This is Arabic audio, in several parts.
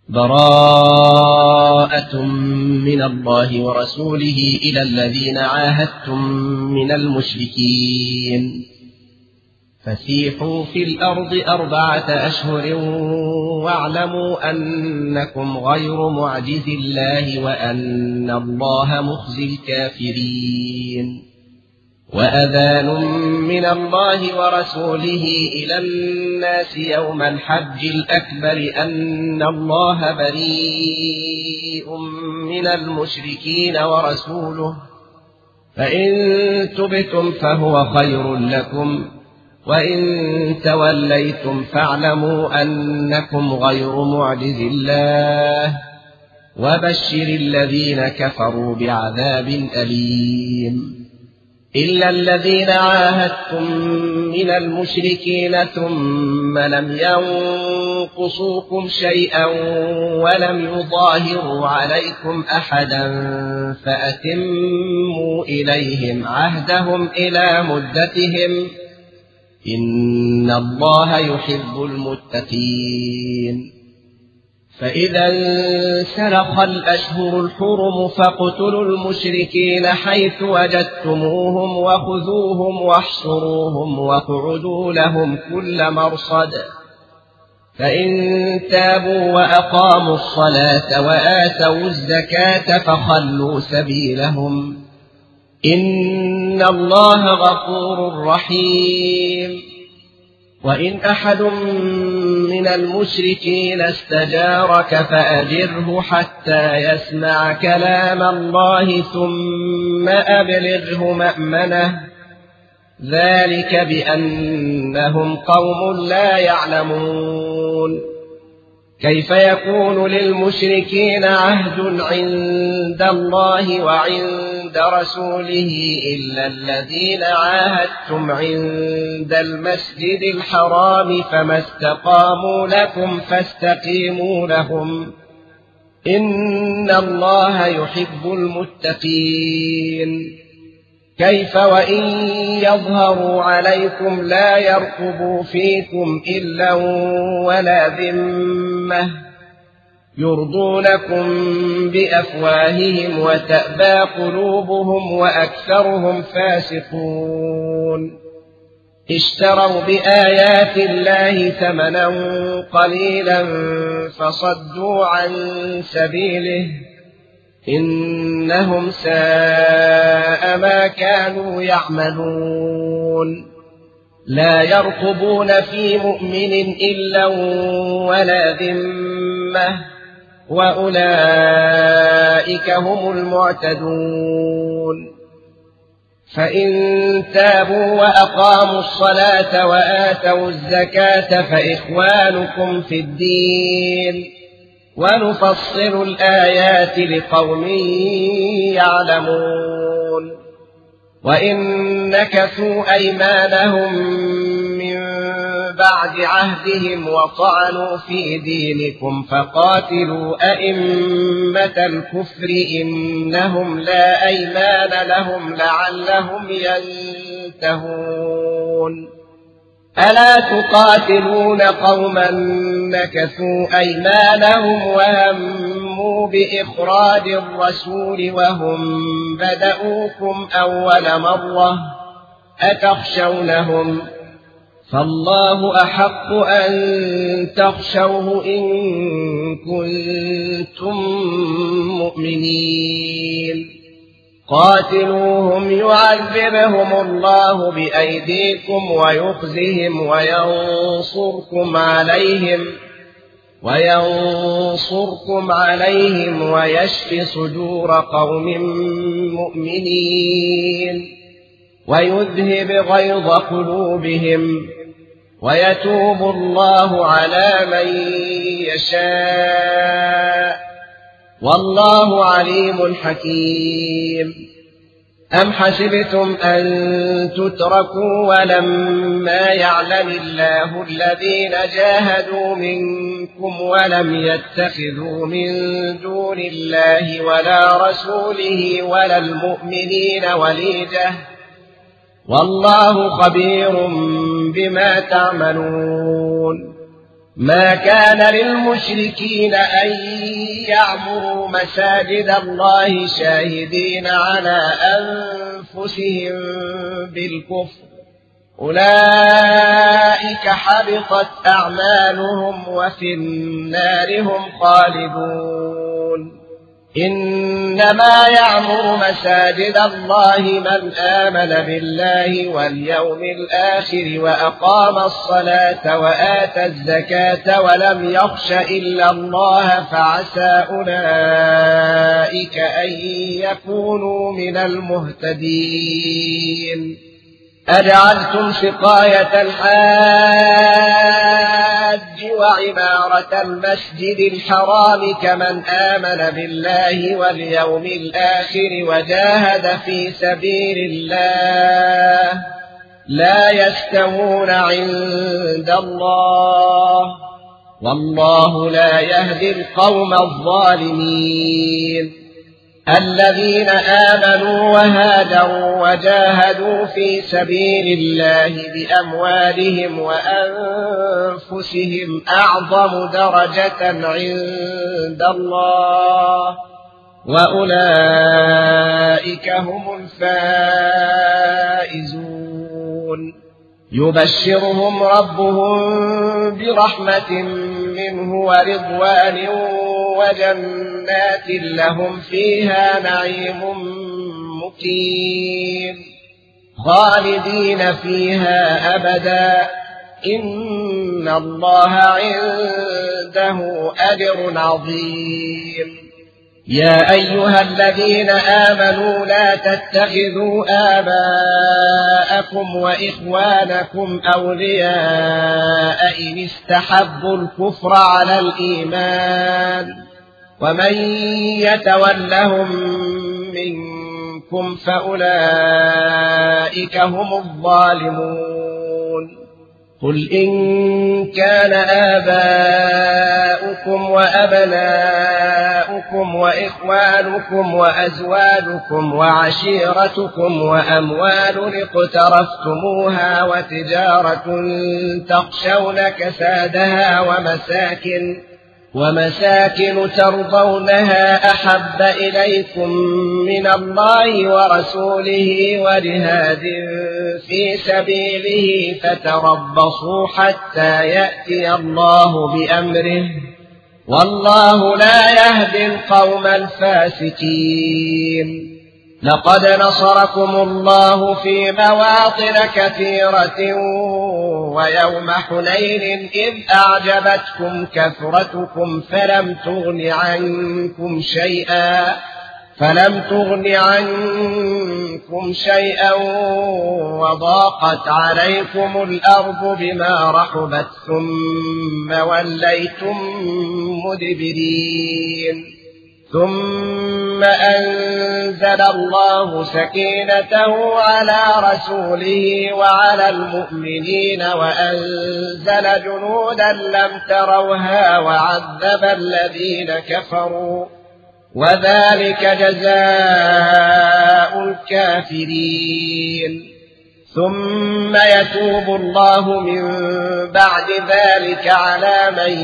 براءة من الله ورسوله إلى الذين عاهدتم من المشركين فسيحوا في الأرض 4 أشهر واعلموا أنكم غير معجز الله وأن الله مخزي الكافرين وأذان من الله ورسوله إلى الناس يوم الحج الأكبر أن الله بريء من المشركين ورسوله فإن تبتم فهو خير لكم وإن توليتم فاعلموا أنكم غير معجز الله وبشر الذين كفروا بعذاب أليم إلا الذين عاهدتم من المشركين ثم لم ينقصوكم شيئا ولم يظاهروا عليكم أحدا فأتموا إليهم عهدهم إلى مدتهم إن الله يحب المتقين فإذا انسلخ الأشهر الحرم فاقتلوا المشركين حيث وجدتموهم وخذوهم واحصروهم واقعدوا لهم كل مرصد فإن تابوا وأقاموا الصلاة وآتوا الزكاة فخلوا سبيلهم إن الله غفور رحيم وإن أحد من المشركين استجارك فأجره حتى يسمع كلام الله ثم أبلغه مأمنه ذلك بأنهم قوم لا يعلمون كيف يكون للمشركين عهد عند الله وعند رسوله إلا الذين عاهدتم عند المسجد الحرام فما استقاموا لكم فاستقيموا لهم إن الله يحب المتقين كيف وإن يظهروا عليكم لا يرقبوا فيكم إلا ولا ذمة يرضونكم بأفواههم وتأبى قلوبهم وأكثرهم فاسقون اشتروا بآيات الله ثمنا قليلا فصدوا عن سبيله إنهم ساء ما كانوا يعملون لا يرقبون في مؤمن إلا ولا ذمة وأولئك هم المعتدون فإن تابوا وأقاموا الصلاة وآتوا الزكاة فإخوانكم في الدين ونفصل الآيات لقوم يعلمون وإن نكثوا أيمانهم من بعد عهدهم وطعنوا في دينكم فقاتلوا أئمة الكفر إنهم لا أيمان لهم لعلهم ينتهون ألا تقاتلون قوما نكثوا أيمانهم وهموا بإخراج الرسول وهم بدؤوكم أول مرة أتخشونهم فالله أحق أن تخشوه إن كنتم مؤمنين قاتلوهم يعذبهم الله بأيديكم ويخزهم وينصركم عليهم ويشف صدور قوم مؤمنين ويذهب غيظ قلوبهم ويتوب الله على من يشاء والله عليم حكيم أم حسبتم أن تتركوا ولما يعلم الله الذين جاهدوا منكم ولم يتخذوا من دون الله ولا رسوله ولا المؤمنين وليجة والله خبير بما تعملون ما كان للمشركين أن يعمروا مساجد الله شاهدين على أنفسهم بالكفر، أولئك حبطت أعمالهم وفي النار هم خالدون. إنما يعمر مساجد الله من آمن بالله واليوم الآخر وأقام الصلاة وآتى الزكاة ولم يخش إلا الله فعسى أولئك أن يكونوا من المهتدين. أجعلتم سقاية الحاج وعمارة المسجد الحرام كمن آمن بالله واليوم الآخر وجاهد في سبيل الله لا يستوون عند الله والله لا يهدي القوم الظالمين. الذين آمنوا وهاجروا وجاهدوا في سبيل الله بأموالهم وأنفسهم أعظم درجة عند الله وأولئك هم الفائزون. يبشرهم ربهم برحمة منه ورضوان وجنات لهم فيها نعيم مقيم خالدين فيها أبدا إن الله عنده أجر عظيم. يا أيها الذين آمنوا لا تتخذوا آباءكم وإخوانكم أولياء إن استحبوا الكفر على الإيمان ومن يتولهم منكم فأولئك هم الظالمون. قل إن كان آباؤكم وأبناؤكم وإخوانكم وأزواجكم وعشيرتكم وأموال اقترفتموها وتجارة تخشون كسادها ومساكن ترضونها أحب إليكم من الله ورسوله وجهاد في سبيله فتربصوا حتى يأتي الله بأمره والله لا يهدي القوم الفاسقين. لقد نصركم الله في مواطن كثيرة ويوم حنين إذ أعجبتكم كثرتكم فلم تغن عنكم شيئا وضاقت عليكم الأرض بما رحبت ثم وليتم مدبرين. ثم أنزل الله سكينته على رسوله وعلى المؤمنين وأنزل جنودا لم تروها وعذب الذين كفروا وذلك جزاء الكافرين. ثم يتوب الله من بعد ذلك على من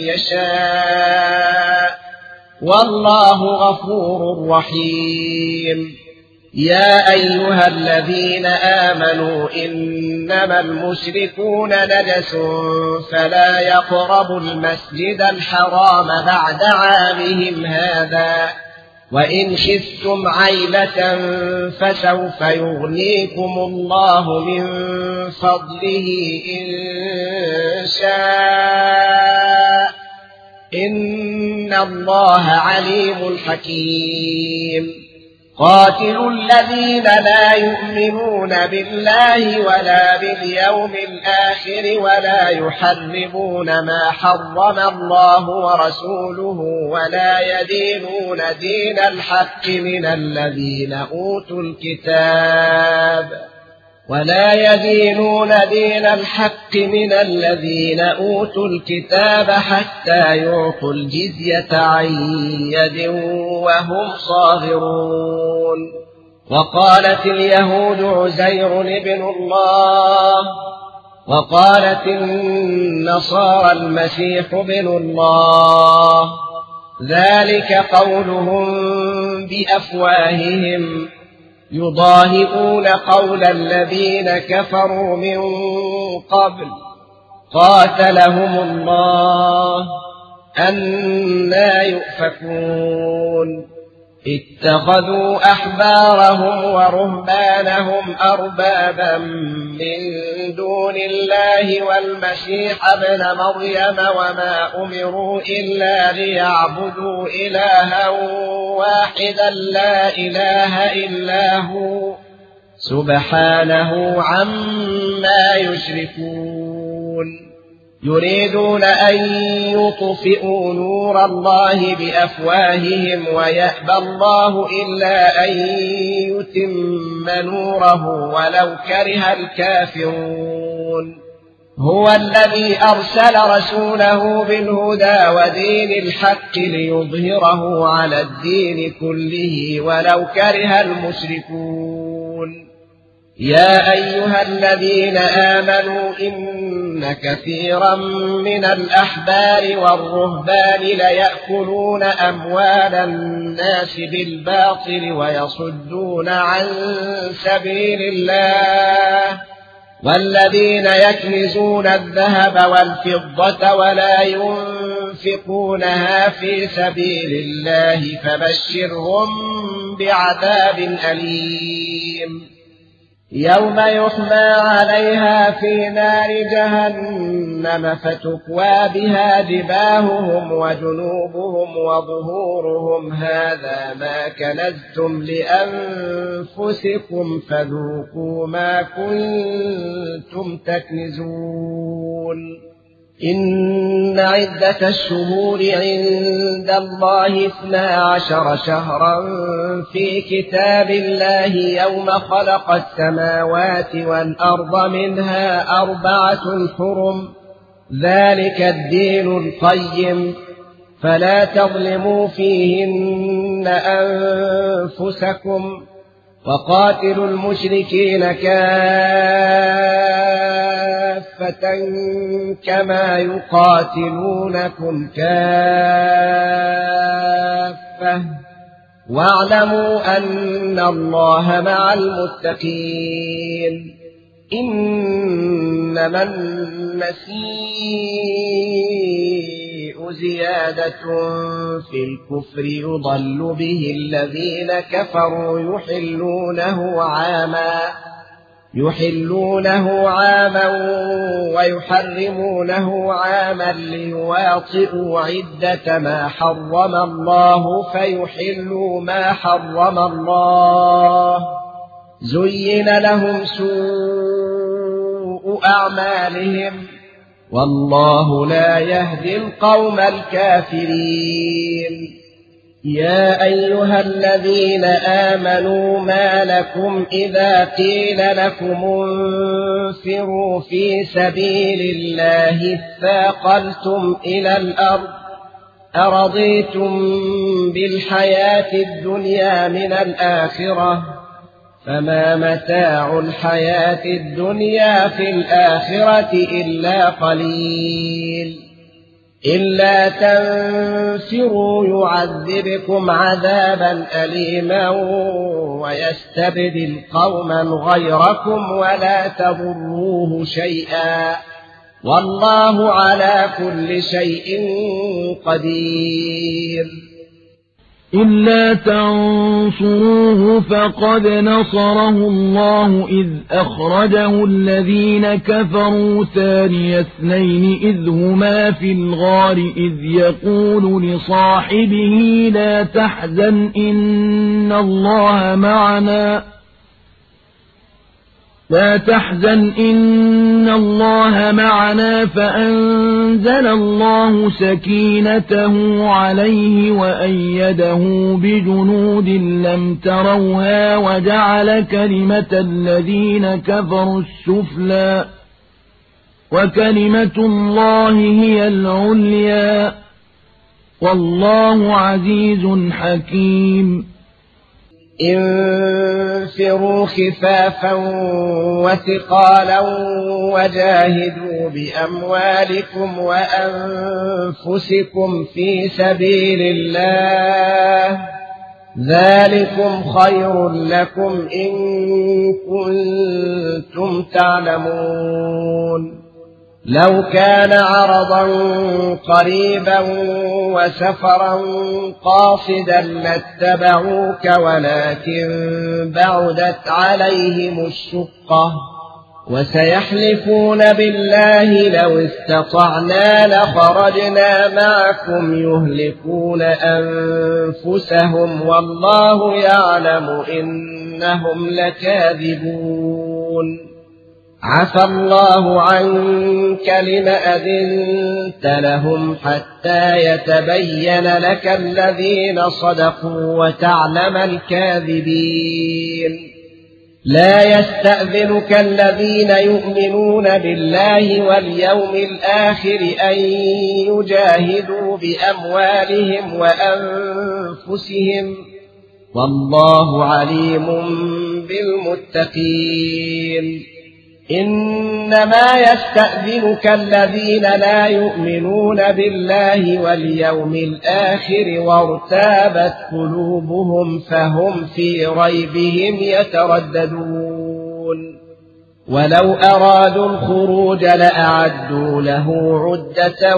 يشاء والله غفور رحيم. يا أيها الذين آمنوا إنما المشركون نجس فلا يقربوا المسجد الحرام بعد عامهم هذا وإن خفتم عيلة فسوف يغنيكم الله من فضله إن شاء إن الله عليم حكيم. قاتلوا الذين لا يؤمنون بالله ولا باليوم الآخر ولا يحرمون ما حرم الله ورسوله ولا يدينون دين الحق من الذين أوتوا الكتاب حتى يعطوا الجزية عن يد وهم صاغرون. وقالت اليهود عزير ابن الله وقالت النصارى المسيح ابن الله، ذلك قولهم بأفواههم يضاهئون قول الذين كفروا من قبل قاتلهم الله أنى يؤفكون. اتخذوا أحبارهم ورهبانهم أربابا من دون الله والمسيح ابن مريم وما أمروا إلا ليعبدوا إلها واحدا لا إله إلا هو سبحانه عما يشركون. يريدون أن يطفئوا نور الله بأفواههم ويأبى الله إلا أن يتم نوره ولو كره الكافرون. هو الذي أرسل رسوله بالهدى ودين الحق ليظهره على الدين كله ولو كره المشركون. يا أيها الذين آمنوا إن كثيرا من الأحبار والرهبان ليأكلون أموال الناس بالباطل ويصدون عن سبيل الله، والذين يكنزون الذهب والفضة ولا ينفقونها في سبيل الله فبشرهم بعذاب أليم. يوم يحمى عليها في نار جهنم فتكوى بها جباههم وجنوبهم وظهورهم هذا ما كنزتم لأنفسكم فذوقوا ما كنتم تكنزون. إن عدة الشهور عند الله 12 شهرا في كتاب الله يوم خلق السماوات والأرض منها 4 حرم، ذلك الدين القيم، فلا تظلموا فيهن أنفسكم، وقاتلوا المشركين كافة كما يقاتلونكم كافة، واعلموا أن الله مع المتقين. إنما المسيء زيادة في الكفر يضل به الذين كفروا يحلونه عاما ويحرمونه عاما ليواطئوا عدة ما حرم الله فيحلوا ما حرم الله. زين لهم سوء أعمالهم والله لا يهدي القوم الكافرين. يا أيها الذين آمنوا ما لكم إذا قيل لكم انفروا في سبيل الله اثاقلتم إلى الأرض أرضيتم بالحياة الدنيا من الآخرة فما متاع الحياة الدنيا في الآخرة إلا قليل. إلا تنفروا يعذبكم عذابا أليما ويستبدل قوما غيركم ولا تضروه شيئا والله على كل شيء قدير. إلا تنصروه فقد نصره الله إذ أخرجه الذين كفروا ثاني اثنين إذ هما في الغار إذ يقول لصاحبه لا تحزن إن الله معنا فأنزل الله سكينته عليه وأيده بجنود لم تروها وجعل كلمة الذين كفروا السفلى وكلمة الله هي العليا والله عزيز حكيم. انفروا خفافا وثقالا وجاهدوا بأموالكم وأنفسكم في سبيل الله ذلكم خير لكم إن كنتم تعلمون لو كان عرضا قريبا وسفرا قاصدا لاتبعوك ولكن بعدت عليهم الشقة وسيحلفون بالله لو استطعنا لخرجنا معكم يهلكون أنفسهم والله يعلم إنهم لكاذبون عفى الله عنك لم أذنت لهم حتى يتبين لك الذين صدقوا وتعلم الكاذبين لا يستأذنك الذين يؤمنون بالله واليوم الآخر أن يجاهدوا بأموالهم وأنفسهم والله عليم بالمتقين إنما يستأذنك الذين لا يؤمنون بالله واليوم الآخر وارتابت قلوبهم فهم في ريبهم يترددون ولو أرادوا الخروج لأعدوا له عدة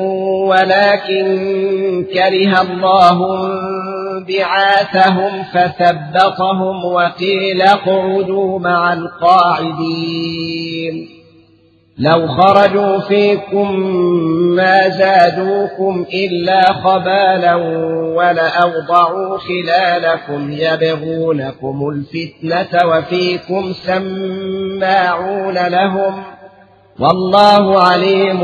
ولكن كره الله بعاثهم فثبطهم وقيل اقعدوا مع القاعدين لو خرجوا فيكم ما زادوكم إلا خبالا ولأوضعوا خلالكم يبغونكم الفتنة وفيكم سماعون لهم والله عليم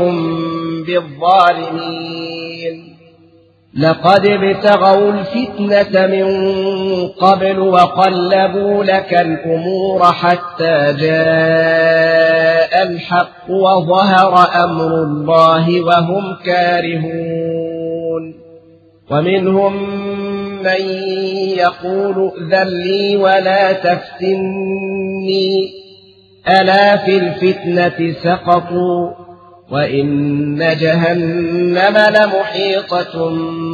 بالظالمين لقد ابتغوا الفتنة من قبل وقلبوا لك الأمور حتى جاء الحق وظهر أمر الله وهم كارهون ومنهم من يقول ائذن لي ولا تفتني ألا في الفتنة سقطوا وإن جهنم لمحيطة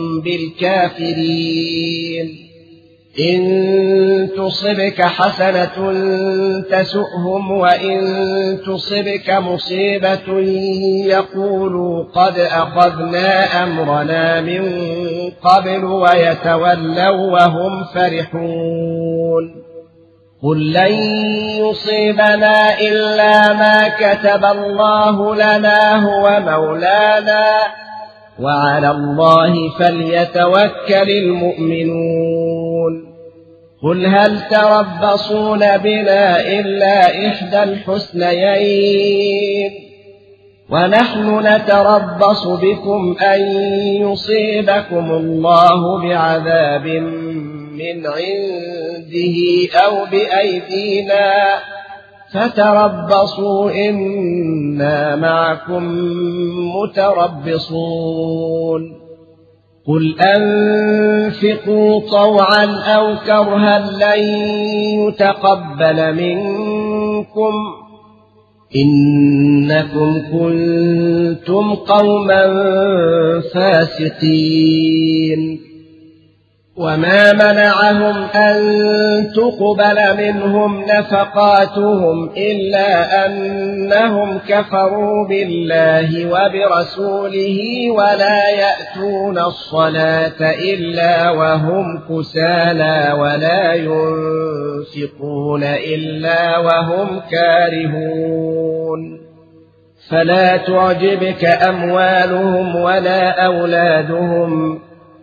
بالكافرين إن تصبك حسنة تسؤهم وإن تصبك مصيبة يقولوا قد أخذنا أمرنا من قبل ويتولوا وهم فرحون قل لن يصيبنا إلا ما كتب الله لنا هو مولانا وعلى الله فليتوكل المؤمنون قل هل تربصون بنا إلا إحدى الحسنيين ونحن نتربص بكم أن يصيبكم الله بعذاب من عنده أو بأيدينا فتربصوا إنا معكم متربصون قل أنفقوا طوعا أو كرها لن يتقبل منكم إنكم كنتم قوما فاسقين وما منعهم أن تقبل منهم نفقاتهم إلا أنهم كفروا بالله وبرسوله ولا يأتون الصلاة إلا وهم كسالى ولا ينفقون إلا وهم كارهون فلا تعجبك أموالهم ولا أولادهم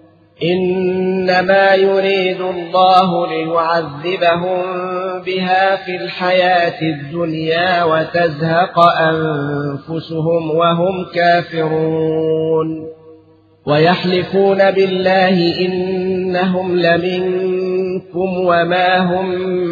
إنما يريد الله ليعذبهم بها في الحياة الدنيا وتزهق أنفسهم وهم كافرون ويحلفون بالله إنهم لمنكم وما هم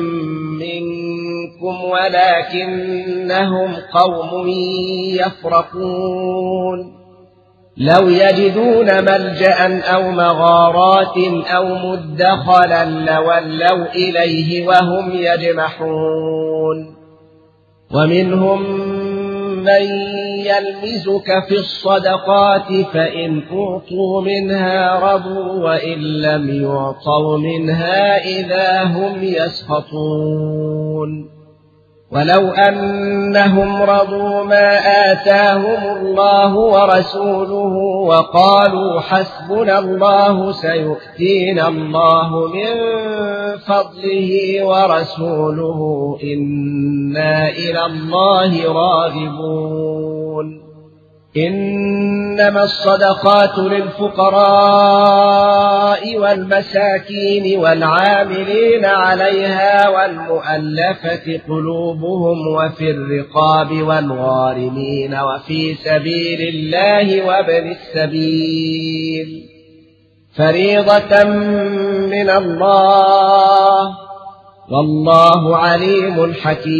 منكم ولكنهم قوم يفرقون لو يجدون ملجأ أو مغارات أو مدخلا لولوا إليه وهم يجمحون ومنهم من يلمزك في الصدقات فإن أعطوا منها رضوا وإن لم يعطوا منها إذا هم يسخطون ولو أنهم رضوا ما آتاهم الله ورسوله وقالوا حسبنا الله سيؤتينا الله من فضله ورسوله إنا إلى الله راغبون إنما الصدقات للفقراء والمساكين والعاملين عليها والمؤلفة قلوبهم وفي الرقاب والغارمين وفي سبيل الله وابن السبيل فريضة من الله والله عليم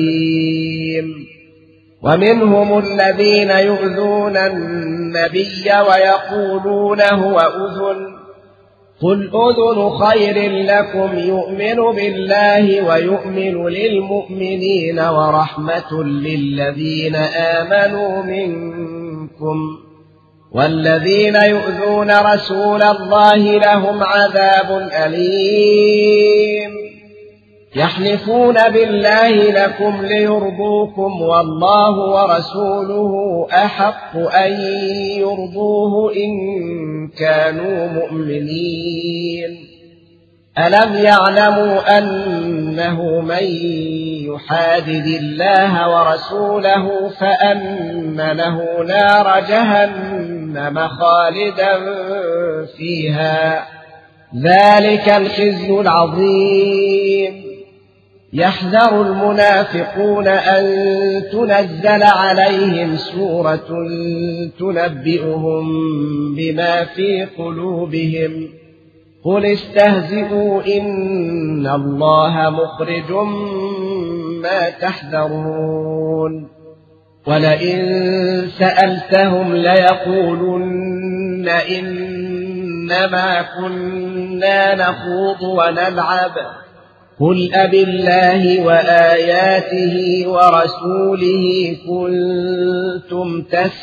حكيم ومنهم الذين يؤذون النبي ويقولون هو أذن قل أذن خير لكم يؤمن بالله ويؤمن للمؤمنين ورحمة للذين آمنوا منكم والذين يؤذون رسول الله لهم عذاب أليم يحلفون بالله لكم ليرضوكم والله ورسوله أحق أن يرضوه إن كانوا مؤمنين ألم يعلموا أنه من يحادد الله ورسوله فأن له نار جهنم خالدا فيها ذلك الخزي العظيم يحذر المنافقون أن تنزل عليهم سورة تنبئهم بما في قلوبهم قل استهزئوا إن الله مخرج ما تحذرون ولئن سألتهم ليقولن إنما كنا نخوض ونلعب قل أبالله وآياته ورسوله كنتم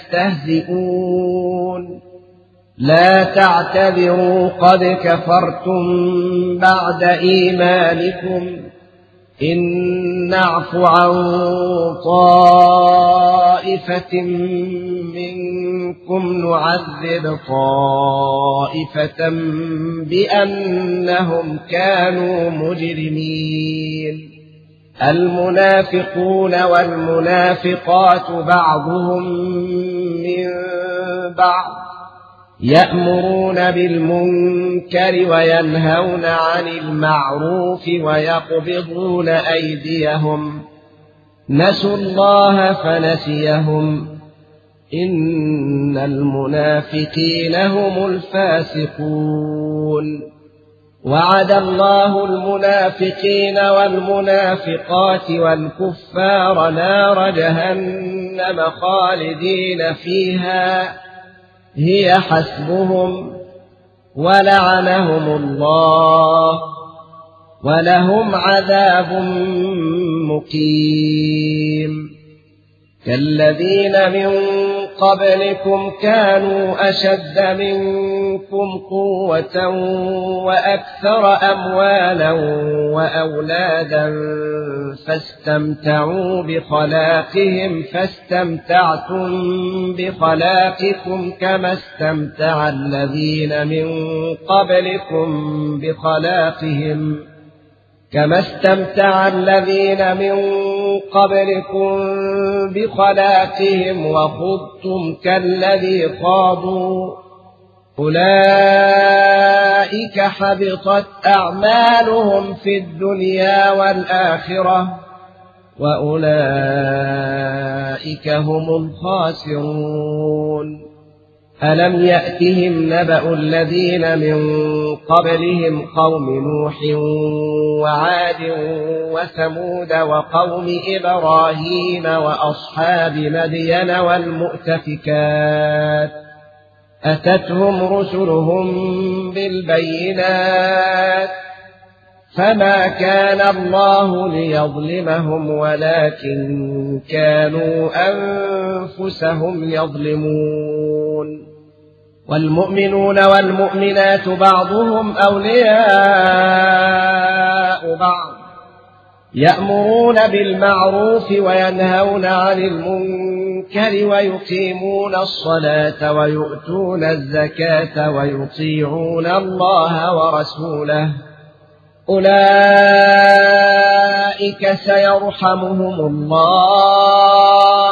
تستهزئون لا تعتذروا قد كفرتم بعد إيمانكم إن نعف عن طائفة منكم نعذب طائفة بأنهم كانوا مجرمين المنافقون والمنافقات بعضهم من بعض يأمرون بالمنكر وينهون عن المعروف ويقبضون أيديهم نسوا الله فنسيهم إن المنافقين هم الفاسقون وعد الله المنافقين والمنافقات والكفار نار جهنم خالدين فيها هي حسبهم ولعنهم الله ولهم عذاب مقيم كالذين من قبلكم كانوا أشد منكم قوة وأكثر أموالا وأولادا فاستمتعوا بخلاقهم فاستمتعتم بخلاقكم كما استمتع الذين من قبلكم بخلاقهم وخضتم كالذي خاضوا أولئك حبطت أعمالهم في الدنيا والآخرة وأولئك هم الخاسرون ألم يأتهم نبأ الذين من قبلهم قوم نوح وعاد وثمود وقوم إبراهيم وأصحاب مدين والمؤتفكات أتتهم رسلهم بالبينات فما كان الله ليظلمهم ولكن كانوا أنفسهم يظلمون والمؤمنون والمؤمنات بعضهم أولياء بعض يأمرون بالمعروف وينهون عن المنكر ويقيمون الصلاة ويؤتون الزكاة ويطيعون الله ورسوله أولئك سيرحمهم الله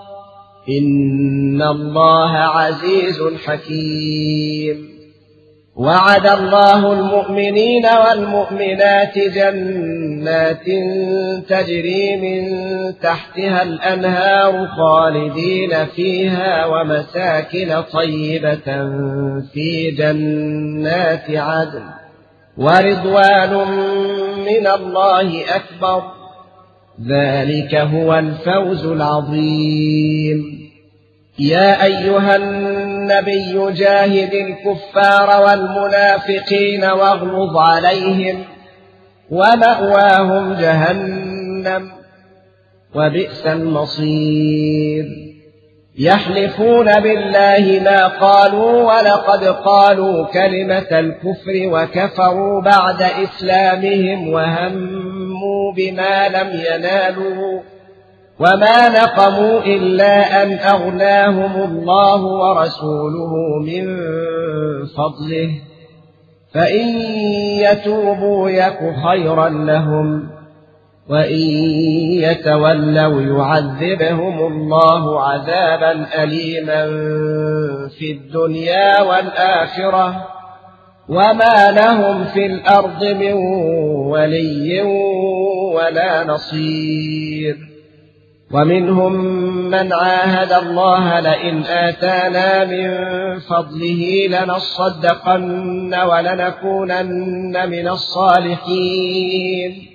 إن الله عزيز حكيم وعد الله المؤمنين والمؤمنات جنات تجري من تحتها الأنهار خالدين فيها ومساكن طيبة في جنات عدن ورضوان من الله أكبر ذلك هو الفوز العظيم يا أيها النبي جاهد الكفار والمنافقين واغلظ عليهم ومأواهم جهنم وبئس المصير يحلفون بالله ما قالوا ولقد قالوا كلمة الكفر وكفروا بعد إسلامهم وهموا بما لم ينالوا وما نقموا إلا أن أغناهم الله ورسوله من فضله فإن يتوبوا يك خيرا لهم وإن يتولوا يعذبهم الله عذابا أليما في الدنيا والآخرة وما لهم في الأرض من ولي ولا نصير ومنهم من عاهد الله لئن آتانا من فضله لنصدقن ولنكونن من الصالحين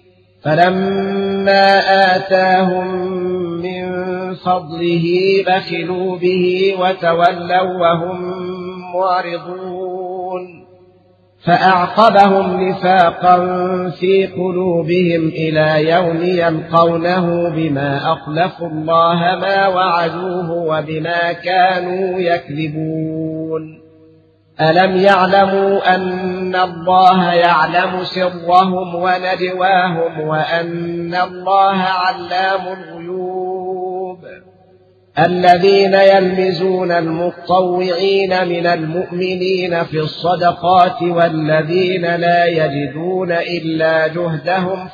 فلما آتاهم من فضله بخلوا به وتولوا وهم معرضون فأعقبهم نفاقا في قلوبهم إلى يوم يلقونه بما أخلفوا الله ما وعدوه وبما كانوا يكذبون ألم يعلموا أن الله يعلم سرهم ونجواهم وأن الله علام الغيوب الذين يلمزون المطوعين من المؤمنين في الصدقات والذين لا يجدون إلا جهدهم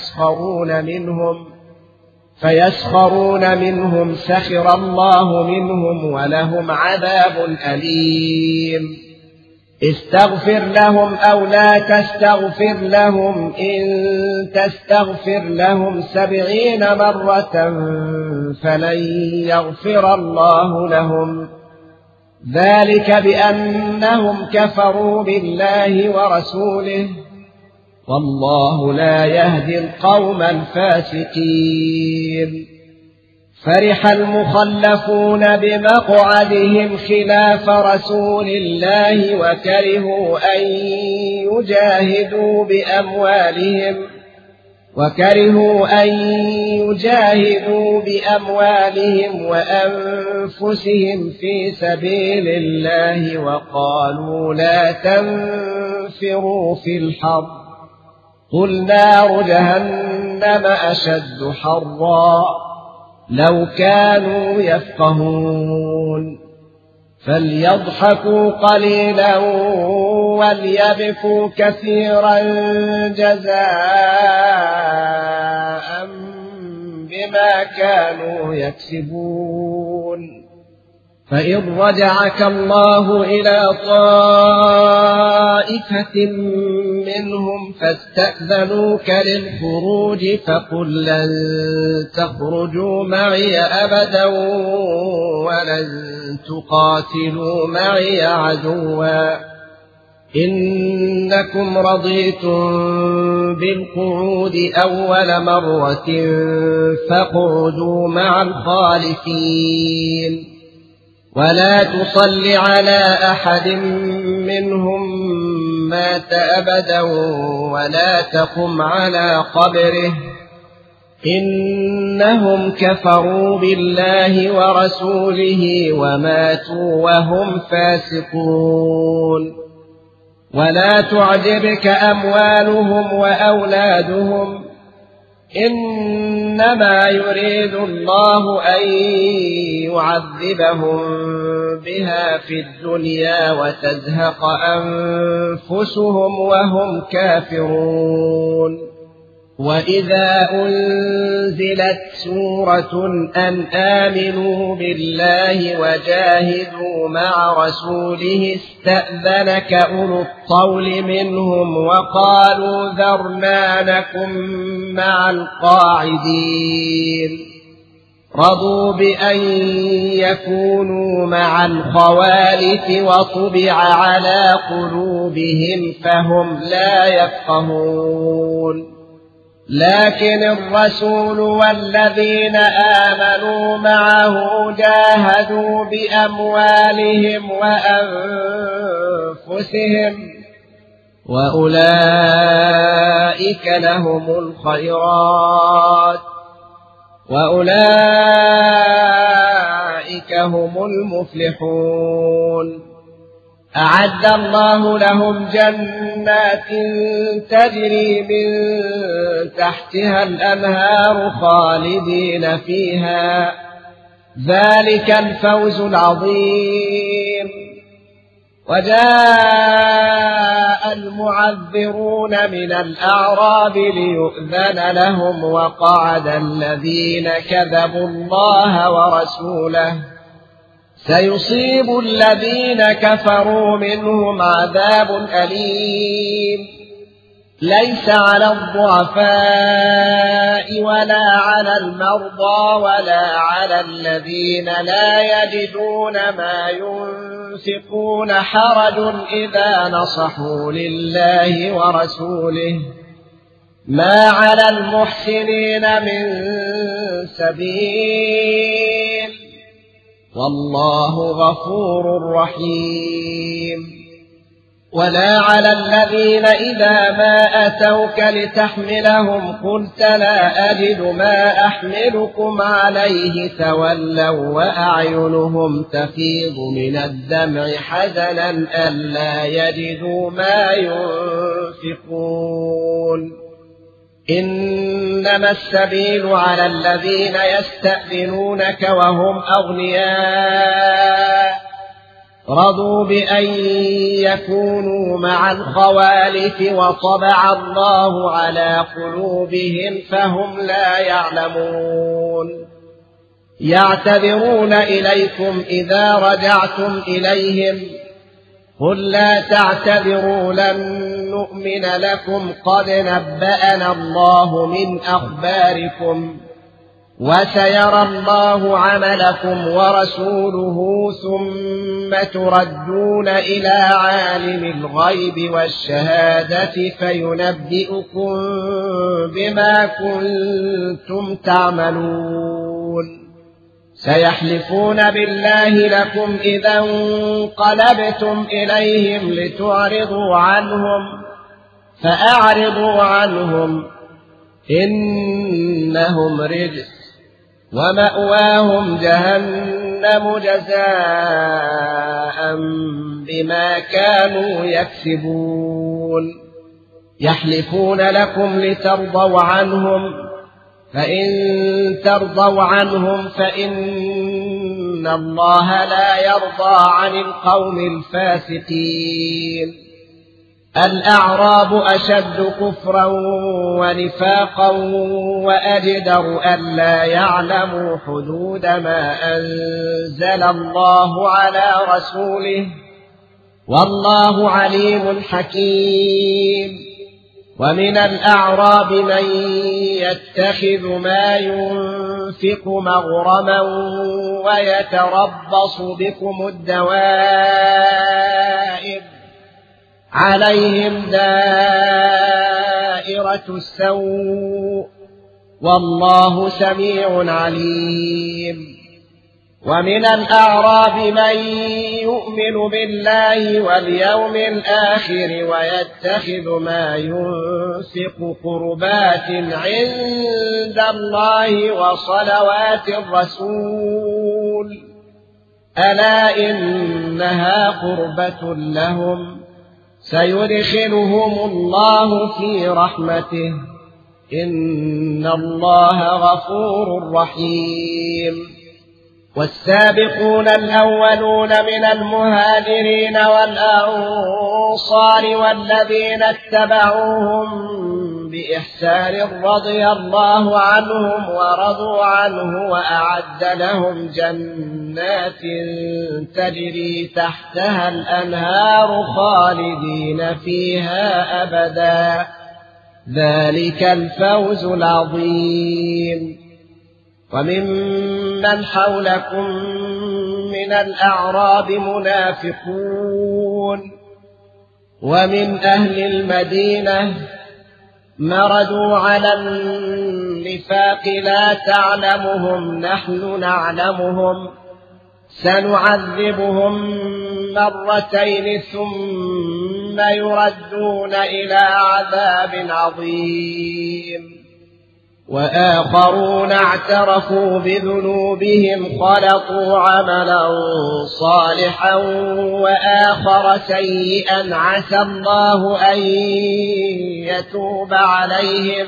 فيسخرون منهم سخر الله منهم ولهم عذاب أليم استغفر لهم أو لا تستغفر لهم إن تستغفر لهم 70 مرة فلن يغفر الله لهم ذلك بأنهم كفروا بالله ورسوله والله لا يهدي القوم الفاسقين فرح المخلفون بمقعدهم خلاف رسول الله وكرهوا أن يجاهدوا بأموالهم وأنفسهم في سبيل الله وقالوا لا تنفروا في الحر قل نار جهنم أشد حرا لو كانوا يفقهون فليضحكوا قليلا وليبكوا كثيرا جزاء بما كانوا يكسبون فإن رجعك الله إلى طائفة منهم فاستأذنوك للخروج فقل لن تخرجوا معي أبدا ولن تقاتلوا معي عدوا إنكم رضيتم بالقعود أول مرة فاقعدوا مع الخالفين ولا تصل على أحد منهم مات أبدا ولا تقم على قبره إنهم كفروا بالله ورسوله وماتوا وهم فاسقون. ولا تعجبك أموالهم وأولادهم إنما يريد الله أن يعذبهم بها في الدنيا وتزهق أنفسهم وهم كافرون. وإذا أنزلت سورة أن آمنوا بالله وجاهدوا مع رسوله استأذنك أولو الطول منهم وقالوا ذرنا نكن مع القاعدين رضوا بأن يكونوا مع الخوالف وطبع على قلوبهم فهم لا يفقهون. لكن الرسول والذين آمنوا معه جاهدوا بأموالهم وأنفسهم وأولئك لهم الخيرات وأولئك هم المفلحون. أعد الله لهم جنات تجري من تحتها الأنهار خالدين فيها ذلك الفوز العظيم. وجاء المعذرون من الأعراب ليؤذن لهم وقعد الذين كذبوا الله ورسوله سيصيب الذين كفروا منهم عذاب أليم. ليس على الضعفاء ولا على المرضى ولا على الذين لا يجدون ما ينفقون حرج إذا نصحوا لله ورسوله ما على المحسنين من سبيل والله غفور رحيم. ولا على الذين إذا ما أتوك لتحملهم قلت لا أجد ما أحملكم عليه تولوا وأعينهم تفيض من الدمع حزنا ألا يجدوا ما ينفقون. إنما السبيل على الذين يستأذنونك وهم أغنياء رضوا بأن يكونوا مع الخوالف وطبع الله على قلوبهم فهم لا يعلمون. يعتذرون إليكم إذا رجعتم إليهم قل لا تعتذروا لن نؤمن لكم قد نبأنا الله من أخباركم وسيرى الله عملكم ورسوله ثم تردون إلى عالم الغيب والشهادة فينبئكم بما كنتم تعملون. سيحلفون بالله لكم إذا انقلبتم إليهم لتعرضوا عنهم فأعرضوا عنهم إنهم رجس ومأواهم جهنم جزاء بما كانوا يكسبون. يحلفون لكم لترضوا عنهم فإن ترضوا عنهم فإن الله لا يرضى عن القوم الفاسقين. الأعراب أشد كفرا ونفاقا وأجدر ألا يعلموا حدود ما أنزل الله على رسوله والله عليم حكيم. ومن الأعراب من يتخذ ما ينفق مغرما ويتربص بكم الدوائر عليهم دائرة السوء والله سميع عليم. ومن الأعراب من يؤمن بالله واليوم الآخر ويتخذ ما ينفق قربات عند الله وصلوات الرسول ألا إنها قربة لهم سيدخلهم الله في رحمته إن الله غفور رحيم والسابقون الأولون من المهاجرين والأنصار والذين اتبعوهم بإحسان رضي الله عنهم ورضوا عنه وأعد لهم جنات تجري تحتها الأنهار خالدين فيها أبدا ذلك الفوز العظيم وممن حولكم من الأعراب منافقون ومن أهل المدينة مردوا على النفاق لا تعلمهم نحن نعلمهم سنعذبهم مرتين ثم يردون إلى عذاب عظيم وآخرون اعترفوا بذنوبهم خلطوا عملا صالحا وآخر سيئا عسى الله أن يتوب عليهم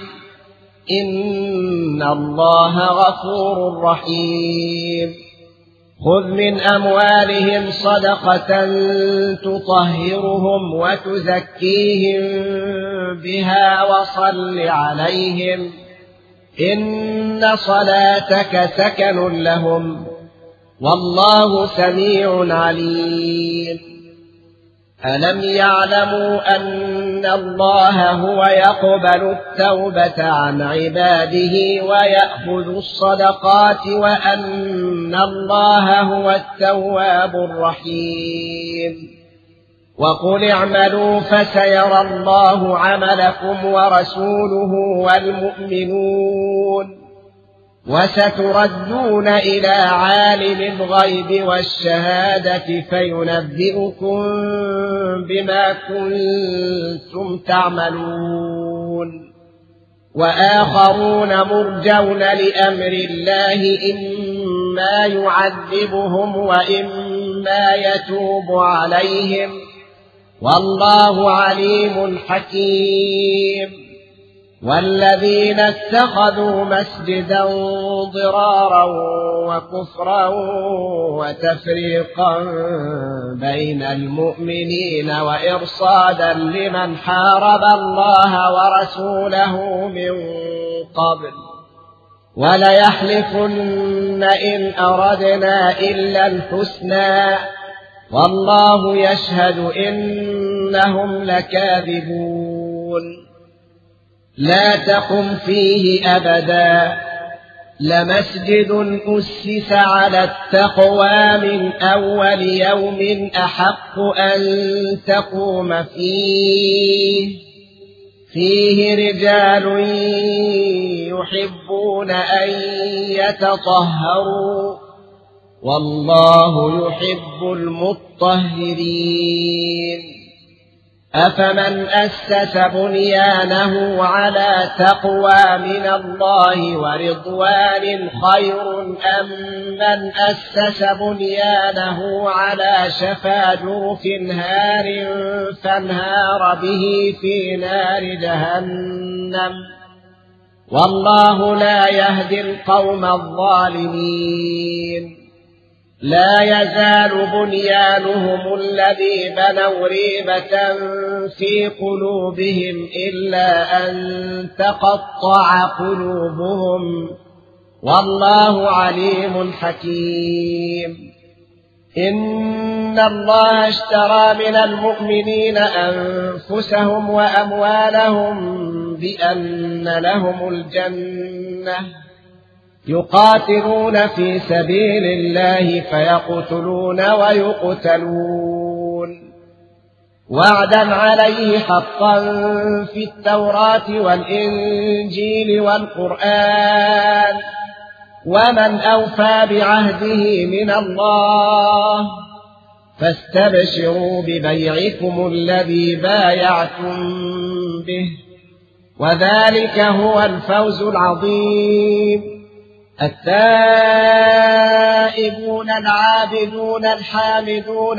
إن الله غفور رحيم خذ من أموالهم صدقة تطهرهم وتزكيهم بها وصل عليهم إن صلاتك سكن لهم والله سميع عليم ألم يعلموا أن الله هو يقبل التوبة عن عباده ويأخذ الصدقات وأن الله هو التواب الرحيم وقل اعملوا فسيرى الله عملكم ورسوله والمؤمنون وستردون إلى عالم الغيب والشهادة فينبئكم بما كنتم تعملون وآخرون مرجون لأمر الله إما يعذبهم وإما يتوب عليهم والله عليم حكيم والذين اتخذوا مسجدا ضرارا وكفرا وتفريقا بين المؤمنين وإرصادا لمن حارب الله ورسوله من قبل وليحلفن إن أردنا إلا الحسنى والله يشهد إنهم لكاذبون لا تقم فيه أبدا لمسجد أسس على التقوى من أول يوم أحق أن تقوم فيه رجال يحبون أن يتطهروا والله يحب المطهرين أفمن أسس بنيانه على تقوى من الله ورضوان خير أم من أسس بنيانه على شفا جرف هار فانهار به في نار جهنم والله لا يهدي القوم الظالمين لا يزال بنيانهم الذي بنوا ريبة في قلوبهم إلا أن تقطع قلوبهم والله عليم حكيم إن الله اشترى من المؤمنين أنفسهم وأموالهم بأن لهم الجنة يقاتلون في سبيل الله فيقتلون ويقتلون وعدا عليه حقا في التوراة والإنجيل والقرآن ومن أوفى بعهده من الله فاستبشروا ببيعكم الذي بايعتم به وذلك هو الفوز العظيم. التائبون العابدون الحامدون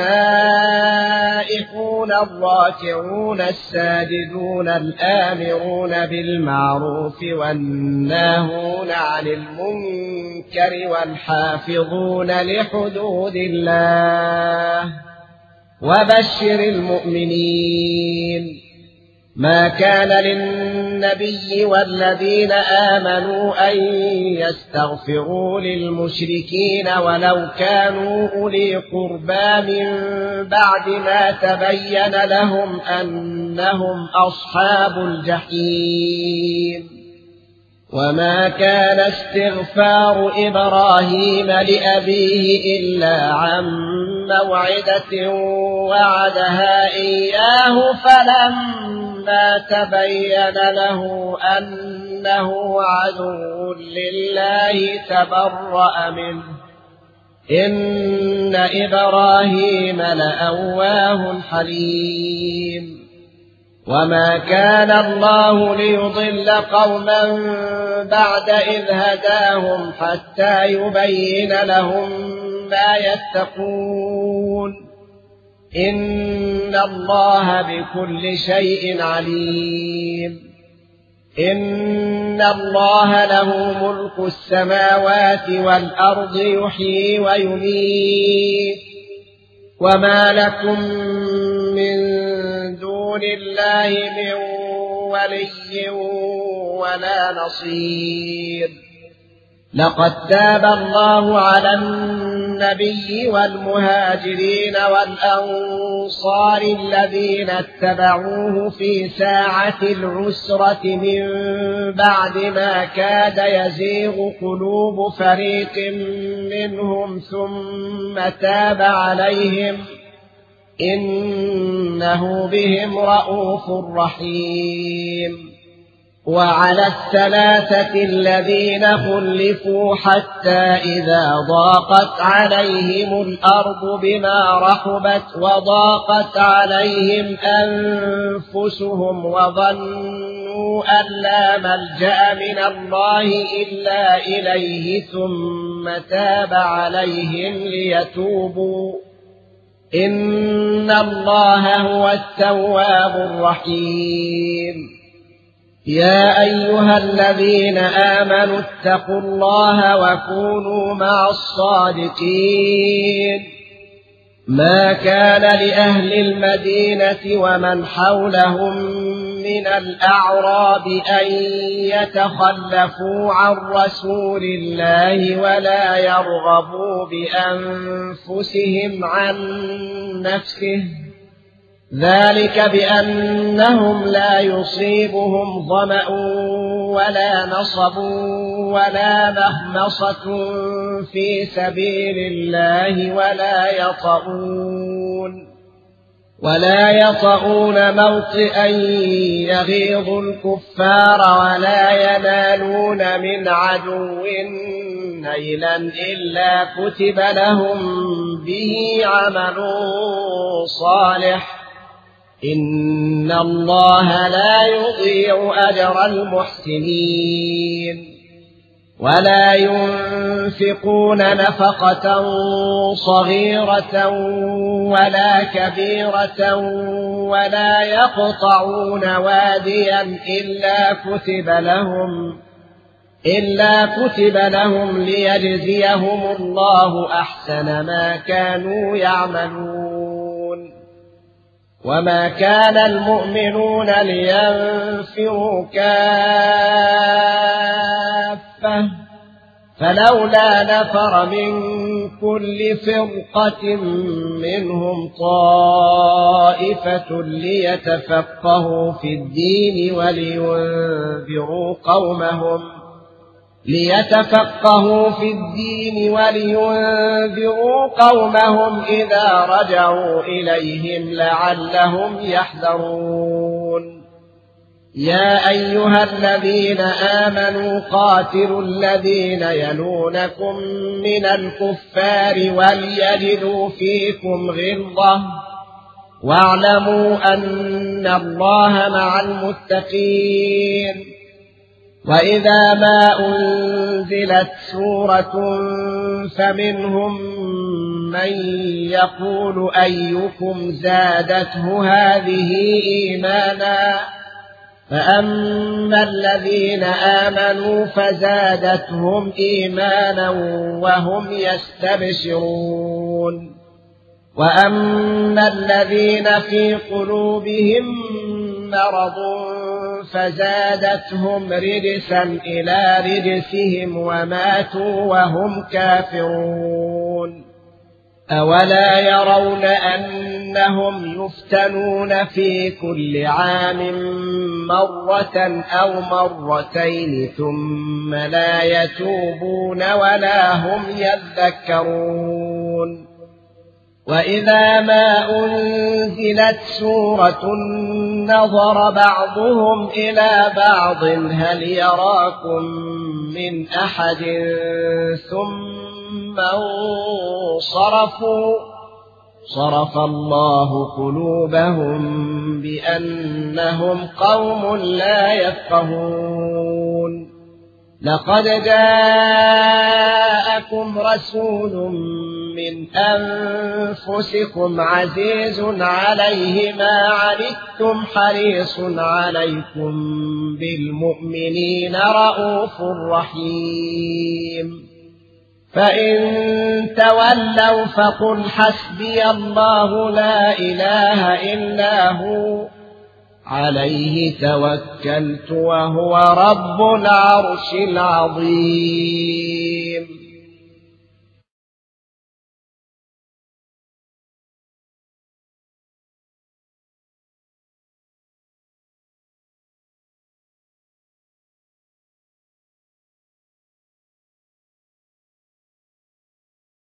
السائحون الراكعون الساجدون الآمرون بالمعروف والناهون عن المنكر والحافظون لحدود الله وبشر المؤمنين. ما كان للنبي والذين آمنوا أن يستغفروا للمشركين ولو كانوا أولي قربى من بعد ما تبين لهم أنهم أصحاب الجحيم. وما كان استغفار إبراهيم لأبيه إلا عن موعدة وعدها إياه فلما تبين له أنه عدو لله تبرأ منه إن إبراهيم لأواه حليم. وما كان الله ليضل قوما بعد إذ هداهم حتى يبين لهم ما يتقون إن الله بكل شيء عليم. إن الله له ملك السماوات والأرض يحيي ويميت وما لكم من دون الله من ولي ولا نصير. لقد تاب الله على النبي والمهاجرين والأنصار الذين اتبعوه في ساعة العسرة من بعد ما كاد يزيغ قلوب فريق منهم ثم تاب عليهم إنه بهم رءوف رحيم. وعلى الثلاثة الذين خلفوا حتى إذا ضاقت عليهم الأرض بما رحبت وضاقت عليهم أنفسهم وظنوا أن لا ملجأ من الله إلا إليه ثم تاب عليهم ليتوبوا إن الله هو التواب الرحيم. يا أيها الذين آمنوا اتقوا الله وكونوا مع الصادقين. ما كان لأهل المدينة ومن حولهم من الأعراب أن يتخلفوا عن رسول الله ولا يرغبوا بأنفسهم عن نفسه ذلك بأنهم لا يصيبهم ظمأ ولا نصب ولا مخمصة في سبيل الله ولا يطؤون موطئا يغيظ الكفار ولا ينالون من عدو نيلا إلا كتب لهم به عمل صالح إن الله لا يضيع أجر المحسنين. ولا ينفقون نفقة صغيرة ولا كبيرة ولا يقطعون واديا إلا كتب لهم ليجزيهم الله أحسن ما كانوا يعملون. وما كان المؤمنون لينفروا كافة فلولا نفر من كل فرقة منهم طائفة ليتفقهوا في الدين ولينذروا قومهم إذا رجعوا إليهم لعلهم يحذرون. يا أيها الذين آمنوا قاتلوا الذين يلونكم من الكفار وليجدوا فيكم غلظة واعلموا أن الله مع المتقين. وإذا ما أنزلت سورة فمنهم من يقول أيكم زادته هذه إيمانا فأما الذين آمنوا فزادتهم إيمانا وهم يستبشرون وأما الذين في قلوبهم مرض فزادتهم رجسا إلى رجسهم وماتوا وهم كافرون. أولا يرون أنهم يفتنون في كل عام مرة أو مرتين ثم لا يتوبون ولا هم يذكرون. وإذا ما أنزلت سورة نظر بعضهم إلى بعض هل يراكم من أحد ثم انصرفوا صرف الله قلوبهم بأنهم قوم لا يفقهون. لقد جاءكم رسول من أنفسكم عزيز عليه ما عنتم حريص عليكم بالمؤمنين رءوف رحيم. فإن تولوا فقل حسبي الله لا إله إلا هو عليه توكلت وهو رب العرش العظيم.